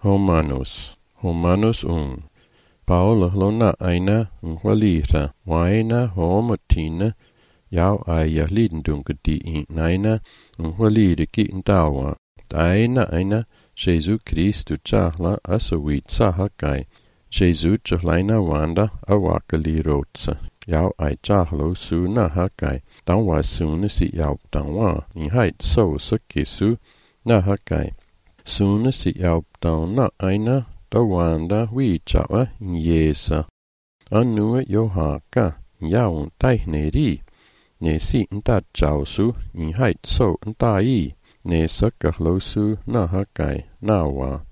Romanos 1. Paolo lona aina walita waina homotina jau aia lidendungedi in naina walide ki ndawa aina Jesu Christu tsahla asawit sahakai Jesu tslaina wanda awakali rotsa jau ai tsahlo suna hakai tangwa suna si jau tangwa in hait so sakisu na hakai suna si jau tangna aina Tawanda wichawa yesa anua yohaka yaun taineri ne si nta chausu in hait so ntai ne sakahlosu na hakai nawa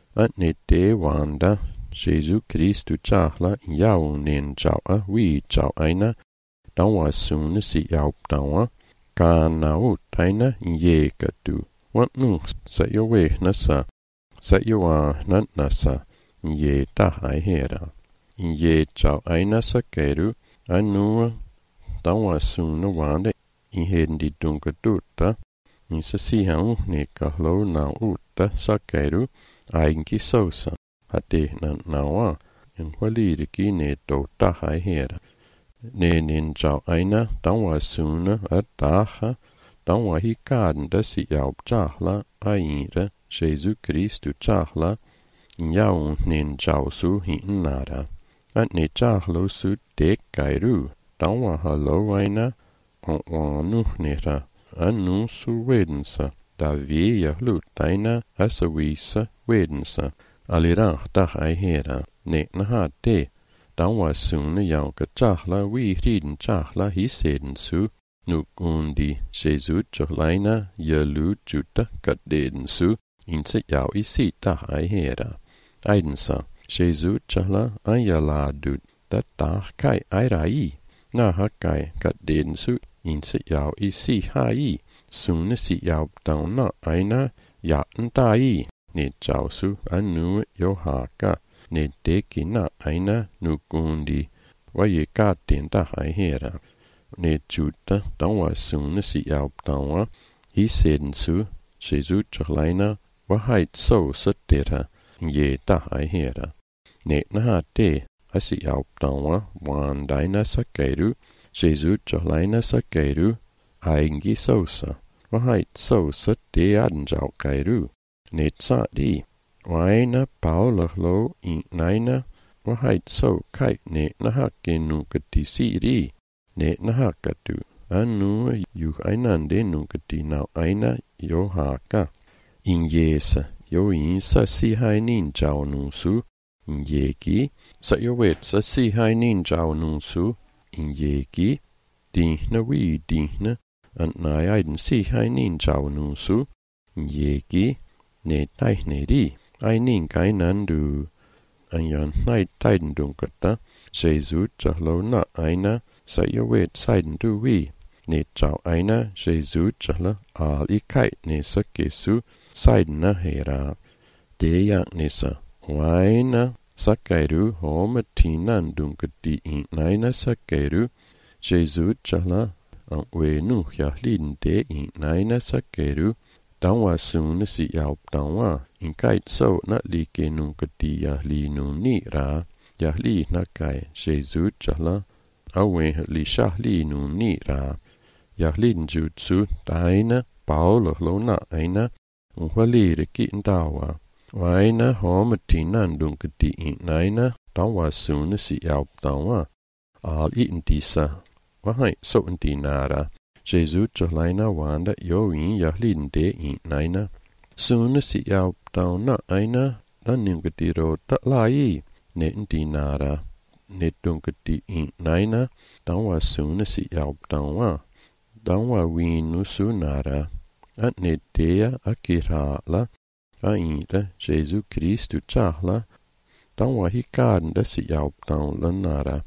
ne te wanda Jesu Christu chahla yaun nen chawa wichaw aina tawa sun si yaup tawa kanau taina yekatu wat nu sa yowe nasa sa yoa nasa ye ta hai hera ye chau aina sa keru anua tawa suna wande in hendi dunga tuta in sa si hau ne kahlo na uta sa keru ainki sosa hate na nawa in waliriki ne to ta hai hera ne nin chau aina tawa suna ataha tawa hikaden da si yaup chahla aira Jesu Christu chahla yaun nin chausu hin nara at ne chahlo su dek kairu tawa halo aina wanu nera anu su wedensa da via lutaina asawisa wedensa alira ta hai hera ne na te tawa sunna yaun ka chahla wi ridin chahla hiseden su nukundi Jesu chlaina yalu juta kadeden su inse jau isi ta hai hera aidensa Jesu chahla ayala dut ta ta kai airai na hakai kadeden su inse jau isi hai sunna si jau tauna aina ya ntai ne chau su anu yohaka ne tekina aina nukundi waye ka ten ta hai hera ne juta tawa sunna si jau tawa hiseden su Jesu chlaina wahait so satera ye ta hai hera ne na te asi yaup tawa wan daina sakeru Jesu chlaina sakeru aingi sosa wahait so sate anjau kairu ne tsa di waina paula lo in naina wahait so kai ne na hakenu katisiri ne na hakatu anu yu ainande nu katina aina yohaka in yesa yo in sa si hai nin chao nu su in yeki sa yo wet sa si hai nin chao nu su in yeki dihna wi dihna an nai aiden si hai nin chao nu su in yeki ne tai ne ri ai nin kai nan du an yan nai taiden dung kata Jesu chahlo na aina sa yo wet saiden du wi ne chao aina Jesu chahla al ikai ne sa kesu Saidna hera deya nisa waina sakairu homatinan dunkati in naina sakairu Jesu chala wenu yahlin de in naina sakairu tawa sunna si yaup tawa in kait so na like nunkati yahli nuni ra yahli na kai Jesu chala awe li shahli nuni ra yahlin jutsu taina Paolo lona aina walire ki ndawa waina homatinan dunkati in naina tawa sunna si yaup tawa al intisa wahai so intinara Jesu chlaina wanda yo in yahlin de in naina sunna si yaup tauna aina dan dunkati ro ta lai ne intinara ne dunkati in naina tawa sunna si yaup tawa tawa winu sunara at ne dea akirala ainda Jesu Christu chahla tawa hikaden da si yaup taun lanara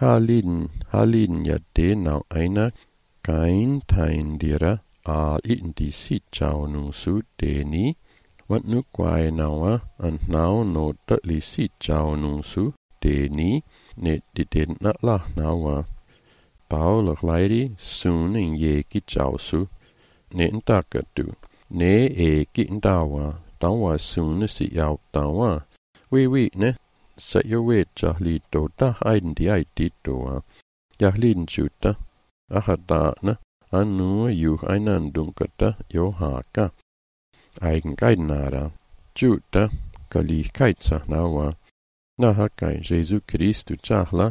halin ya de nau aina kain tain dira al indi si chau nu su deni wat nu kwai nawa an nau no ta li si chau nu su deni ne diden na la nawa Paolo lairi sun in ye ki chau su ne ntakatu ne ki ndawa tao wa sun si yao tao wa we ne sa yo we cha li to ta ai di ai ti to wa ya lin chu ta a ha ta na anu yu ai nan dung ka ta yo ha ka ai kai na ra chu ta ka li kai sa na wa na ha kai Jesus Christ cha la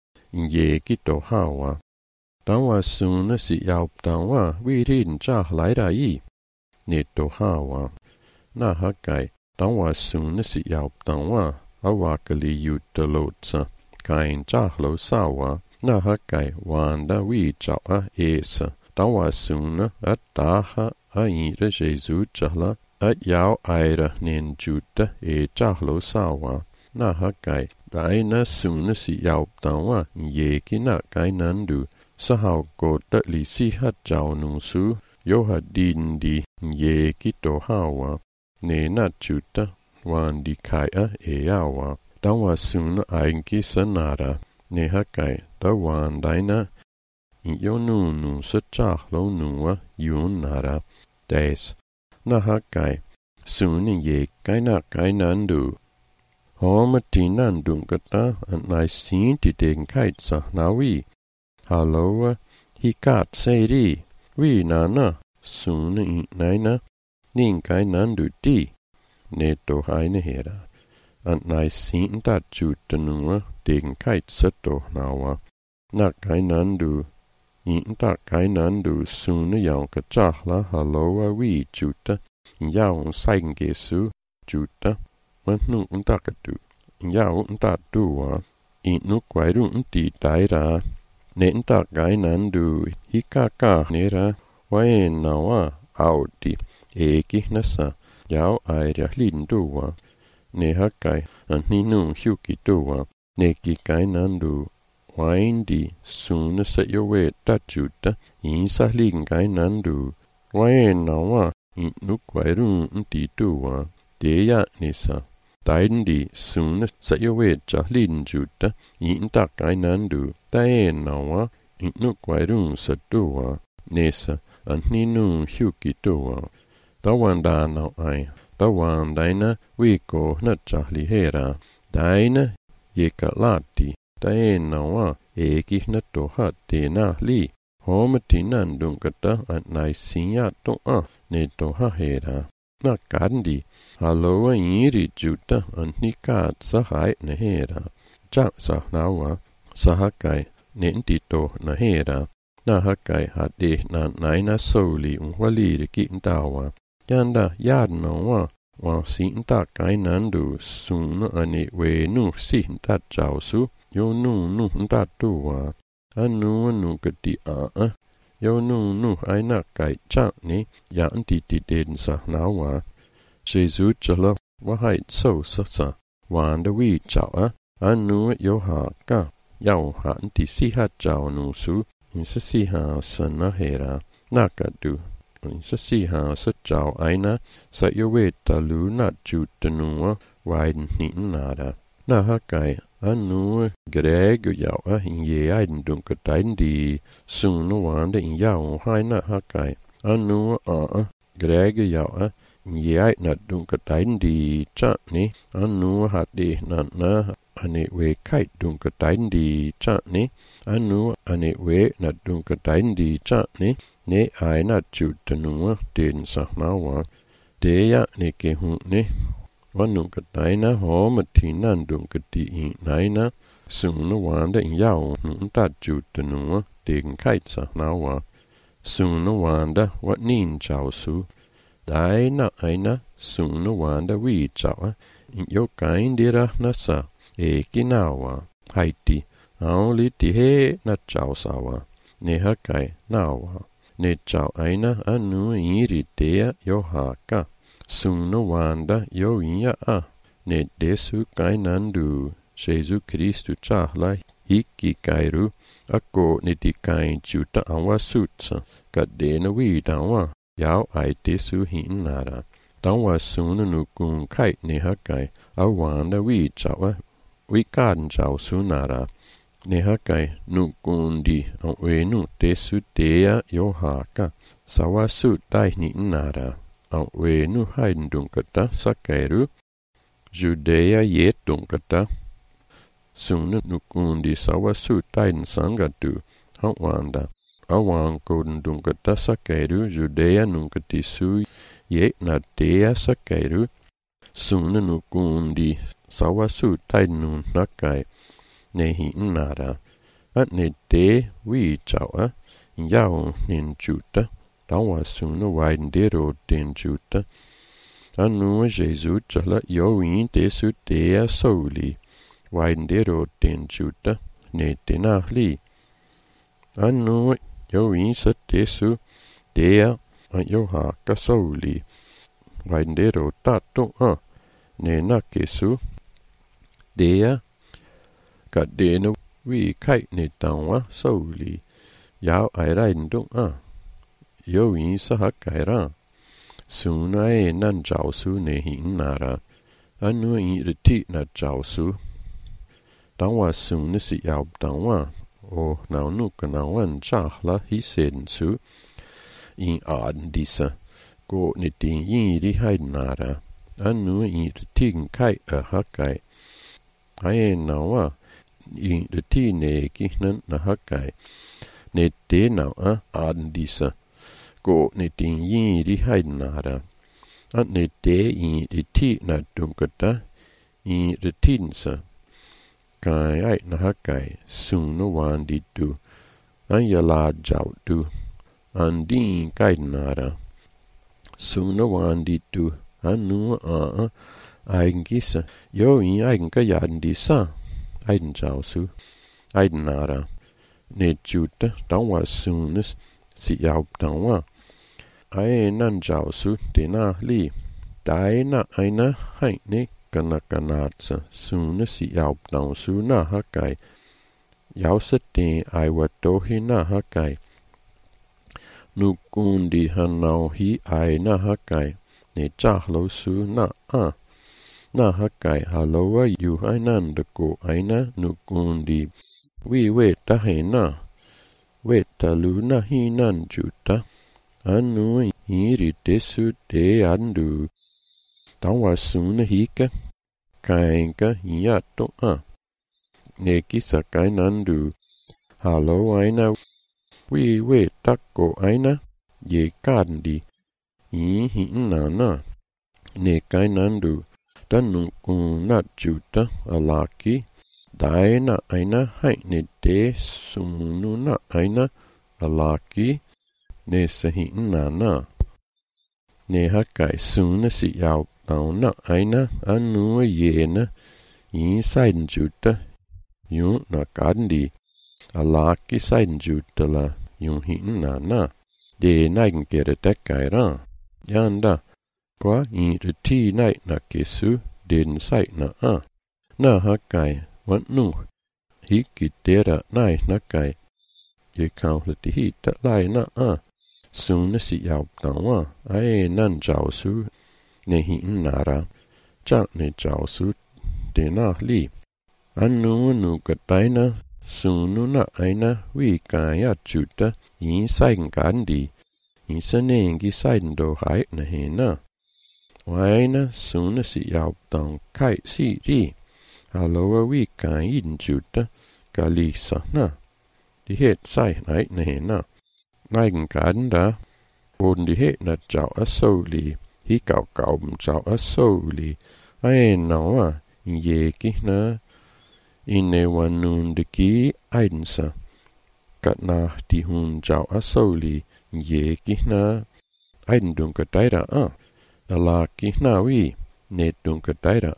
ye ki to ha wa tao wa sun si yao tao wa we rin cha lai ra yi ne to ha wa na ha kai tao wa sun si yao tao wa a wa ka li yu to lo sa kai cha lo sa wa na ha kai wan da we cha a e sa tao wa sun a ta ha a yi re Jesus cha la a yao ai ra nen chu ta e cha lo sa wa na ha kai dai na sun si yao tao wa ye ki na kai nan du sa hao ko ta li si ha chao nu su yo ha din di ye ki to ha wa ne na chu ta wan di kai a e ya wa tao wa sun ai ki sa na ra ne ha kai ta wan dai na yo nu sa cha lo nu wa yun na ra des na ha kai sun ye kai na kai nan du Hom ti nan dung ka ta an nai sin ti den kai sa na wi hallo hi kat se ri wi na na sun i nai na ning kai nan du ti ne to hai ne hera an nai sin ta chu ta nu den kai sa to na wa na kai nan du in ta kai nan du sun yao ka cha la hallo wi chu ta yao sai ge su chu taมันนุ่งตากระดูยาวตาดูว่าอีนุกไว้รุ่งตีตายราเน้นตากไกนั้นดูฮิกากาเนระไว้นาว่าเอาดิเอกินัสยาวไอเรียลินดูว่าเนฮักไกอันนี้นุ่งหิวกิดูว่าเนกิไกนั้นดูไว้ดีสูนสยเวตจุดอินสลิงไกนั้นดูไว้นาว่าอีนุกไว้รุ่งตีดูว่าเดียนิสาDain di sun sa yo we cha lin ju ta in ta kai nan du ta e na wa in nu kwai rung sa tu wa ne sa an ni nu hyu ki tu wa ta wan da na ai ta wan dai na we ko na cha li he ra dai na ye ka la ti ta e na wa e ki na to ha te na li ho ma ti nan dung ka ta an nai sin ya to a ne to ha he ra na kan di hallo iri juta an ni ka sa hai na hera cha sa na wa sa ha kai nen ti to na hera na ha kai ha de na nai na so li un wali ri ki ta wa yan da ya no wa sin ta kai nan du sun ani we nu si ta chao su yo nu ta tu wa anu ka ti a yo nu ai na kai cha ni ya an ti den sa na wa Jesus cha la wa hai so sa sa wan da wi chao anu yo ha ka yao ha an ti si ha chao nu su in sa si ha sa na hera na ka du in sa si ha sa chao ai na sa yo we ta lu na chu ta nu wa ni na da na ha kai anu greg yao in ye ai dung ka tain di sun no wan da in yao hai na ha kai anu greg yao ye ai na dung ka tain di cha ni anu ha de na ane we kai dung ka tain di cha ni anu ane we na dung ka tain di cha ni ne ai na chu ta nu den sa na wa de ya ne ke hu ne wan nu ka tai na ho ma thi nan dung ka ti nai na sun no wan da yao nu ta chu ta nu den kai sa na wa sun no wan da wat nin chao su dai na ai na sun no wan da wi chao yo kain di ra na sa e ki na wa hai ti ao li ti he na chao sa wa ne ha kai na wa ne chao ai na anu i ri te yo ha ka sun no wan da yo ya ne de su kai nan du Jesus Christ cha la hi ki kai ru ako ne ti kai chu ta an wa su sa ka de na wi da wa yao ai te su hin na ra tang wa sun nu kun kai ne ha kai a wan da wi chao wi kan chao su na ra ne ha kai nu kun di an we nu te su te yo ha ka sa wa su dai ni na ra Auenu heidendunkata sakairu. Judea yetunkata. Sunu nukundi sawasu taiden sangatu. Hawanda. Awan kodendunkata sakairu. Judea nunkati su ye na dea sakairu. Sunu nukundi sawasu taiden nakai. Nehi nara. At ne de wi chawa. Yao nin juta. Dawa sunu waidendero den juta. Anu Jesus chala yoin desu dea soli. Waidendero den juta. Ne denahli. Anu yoin sa desu dea yoha kasoli. Waidendero tato ne nakesu. Dea ka dena wi kai ne tawa soli. Yao ai reindung yoin sa hakaira. Suna nan jau su ne hin nara. Anu reti na jau su. Dawa suna si yao dawa. O nao nuka nawan jahla hi sen su. In aden disa. Go ni din yin ri hai nara. Anu reti kai hakai. Ae nawa. Reti ne kihnan na hakai. Ne de nao aden disa. Gå ne din yin ri hai nara. At ne de reti na dunkata. Retinsa. Kai ai na hakai. Sunu wan di du. Yala jau du. Din kai nara. Sunu wan di du. Anu eigen gisa. Jo eigen ka yaden disa. Eigen jau su. Eigen nara. Ne juta. Dawa sunes. Si yao dawa. Ae nan jau su dena li. Daina aina haine kanakanatsa. Suna si yao dawa su na hakai. Yao sa den ai wadohi na hakai. Nukundi hanau hi ai na hakai. Ne jahlo su na Na hakai haloa yu ainan dako aina nukundi. We tahena. Weta luna hinan juta. Anu hiri desu de andu. Tawa suna hika. Kainka hiato Neki sakai nandu. Halo aina. We tako aina. Ye kandi. Hi nana. Nekai nandu. Tanukuna juta alaki. Daina aina haine de sunu na aina alaki ne sahin nana. Ne hakai suna si yao tau na aina anu yena yin saiden juta yun na kandi. Alaki saiden juta la yun hin nana. De naigen kere dekaira. Yanda kwa yin reti nai na kesu den sai na Na hakai. Want nu. Hiki dera nai nakai. Ye kaunla ti hita lai na Suna si yao tawa. Ae nan jau su. Ne hi nara. Chak ne jau su. De na li. Anu nu kataina. Sunu na aina. Wi kaya juta. Yin sain kandi. Yin sanengi sain do hai na he na. Waina suna si yao tang kai si ri. Haloa wi kain juta kalisa na. De het sai nai ne na. Naigen kanda. Boden de het na jau asoli. Hi gau jau asoli. Ae nawa. Yeki na. Ine wanun de ki aidensa. Kat na di hun jau asoli. Yeki na. Aiden dunka daira Alaki na wi. Ne dunka daira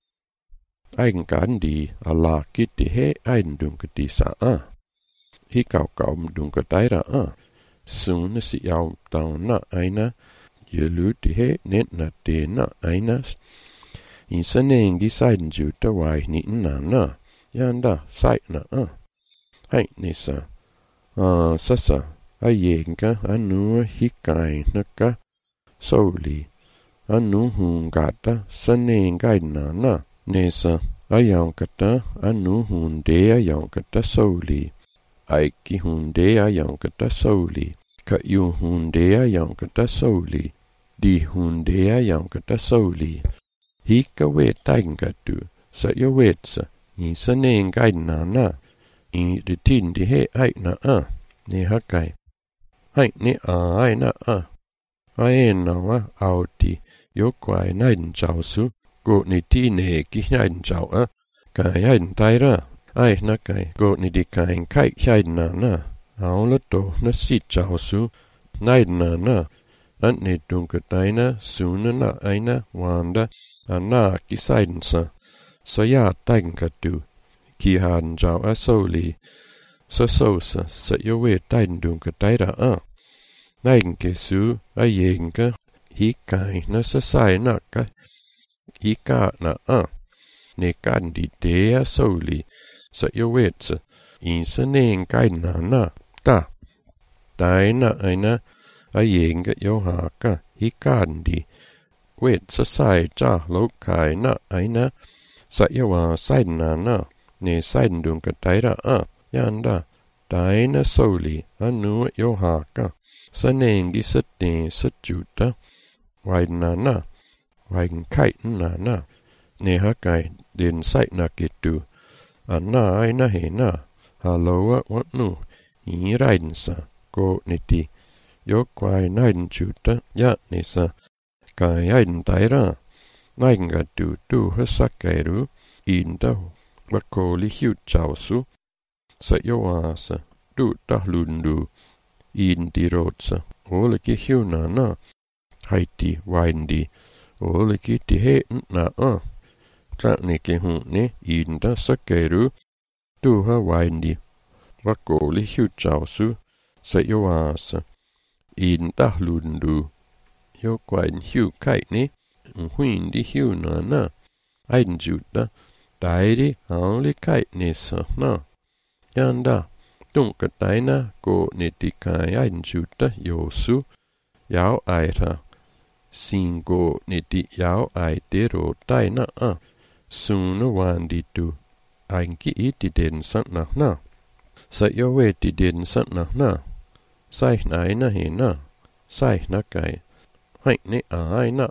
Eigen kandi alaki di he aiden dunka di sa Hi gau dunka daira Suna si yao tau na aina. Yelu di he net na de na aina. In sanengi saiden juta wai ni na. Yanda sait na Hai nisa. Sasa. Ayenga anu hikai naka. Soli. Anu hun gata sanengai na. Nesa. Ayang kata anu hun de ayang kata soli. Aiki hun de ayang kata soli. Ka yu hun de ayang kata soli. di hundea yanka da soli. Hika wet dainga du, sa yo wetsa, I saneen gaidna na, I de tin di he aina ne hakai. Hai ne aina aena wa auti, yo kwai naiden chao su, go ni ti ne ki naiden chao kai aiden taira, ai na kai, go ni di kain kai haidna na, aula to na si chao su, naiden na, ne dunka taina, suna na aina, wanda, na ki saiden sa ya dainga du, ki haden chao soli, sa yo we daiden dunka taira Naiden ke su yenka, hikai na sa sai na ka, hika na ne kan di dea soli, sa yo wetsa, sa neen gaidna na, ta. Daina aina, yenka yo haka, hikan di, wetsa sai cha lo kai na aina, sa yo wa saidna na, ne saiden dunka taira yanda, daina soli, anu yo haka. Sanengi satte satjuta, waidna na, waiden kaiten na, ne hakai den sait na ketu, aina he na, haloa watnu, I raiden sa, go niti, yo kwai naiden chuta, ya nisa, kai aiden taira, naiden gatu tu hasakairu, inda wakoli hiu chausu, sa yo asa, du tahlundu, di rotsa, oleki hiuna na, haiti waindi, oleki ti he na Traknike hunne, inda sakeru, tuha waindi, wakoli hiu chausu, sa yo asa, inda lundu, yo kwain hiu kaitni, huindi hiuna na, aiden juta, dairi hauli kaitni sa na, yanda, Dunka taina go niti kai aiden juta yosu, yao aira, sin go niti yao aidero taina suna wandi tu, ainki iti den sana na, sa yo weti den sana na, sai naina he na, sai na kai, hai ne aina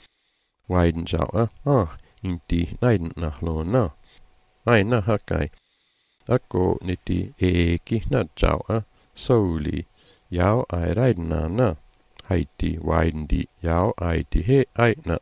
waiden jao inti naiden na lo na, aina hakai. Ako niti ki na chao soli, yao ai raidna na, haiti waindi yao ai ti he aina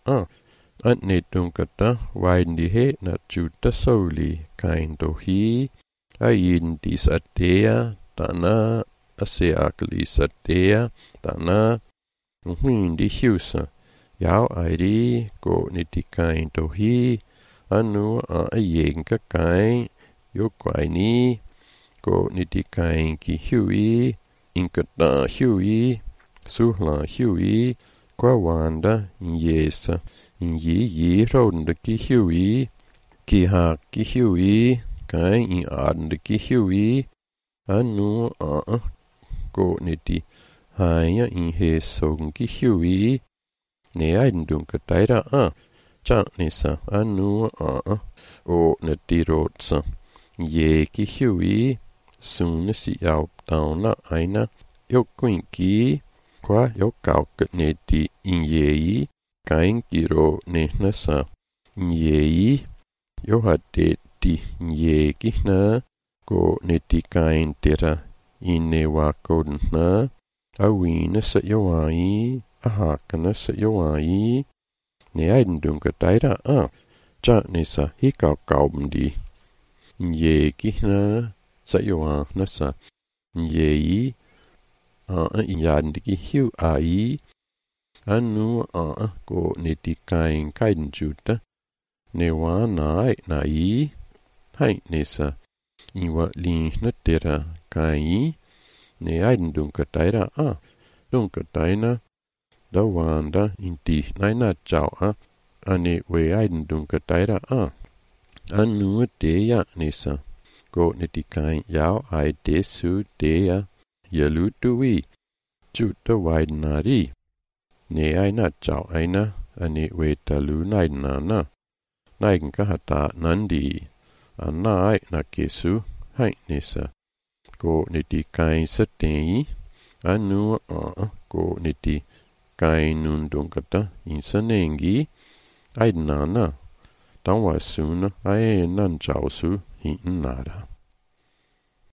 ne tunkata waindi he na chuta soli, kain to hi, ayin di satea, tana, ase akli satea, tana, hindi hiusa, yao ai ri, ko niti kain to hi, anu ayenka kain, yo kwai ni, ko niti kain ki hui, inkata hui, suhla hui, kwa wanda, yesa, yi ronda ki hui, ki ha ki hui, kain adda ki hui, anu ko niti, haya he song ki hui, ne aiden dunka taira cha nisa, anu o nati rotsa. Ye ki hui, suna si yao tau na aina, yo kuin ki, kwa yo kau kat ne ti in ye kain ki ro ne nasa, ye yo hate ti ye ki na, ko ne ti kain tera, in ne wa koden na, awina sa yo ai, ahakana sa yo ai, ne aiden dunka taira cha nisa hikau kaubndi. Ye ki na sa yo nasa ye yandi ki hiu ai anu ko niti kain kaiden juta ne wa na hai nesa iwa li na tera kai ne aiden dunka taira dunka taina da wanda inti naina chao ane we aiden dunka taira anu dea nisa, go niti kain yao ai desu dea, yalu tuwi, juta waidnari, ne aina chao aina, ane we talu naidna na, naigen kahata nandi, anai na kesu, hai nisa, go niti kain satei, anu go niti gainun dunkata insanengi aidenana. Danwa suna ai nan jausu hi nada.